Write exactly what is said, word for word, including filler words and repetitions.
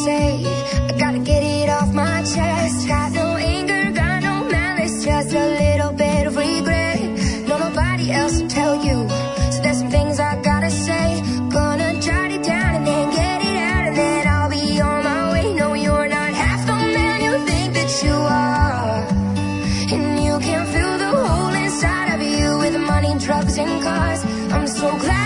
say. I gotta get it off my chest. Got no anger, got no malice, just a little bit of regret. No, nobody else will tell you, so there's some things I gotta say. Gonna jot it down and then get it out, and then I'll be on my way. No, you're not half the man you think that you are, and you can fill the hole inside of you with money, drugs, and cars. I'm so glad